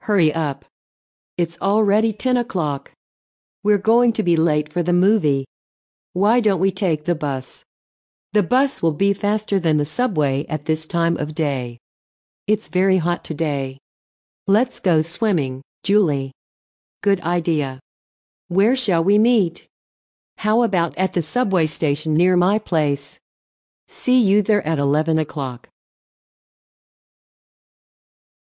Hurry up. It's already 10 o'clock. We're going to be late for the movie. Why don't we take the bus? The bus will be faster than the subway at this time of day. It's very hot today. Let's go swimming, Julie. Good idea. Where shall we meet? How about at the subway station near my place? See you there at 11 o'clock.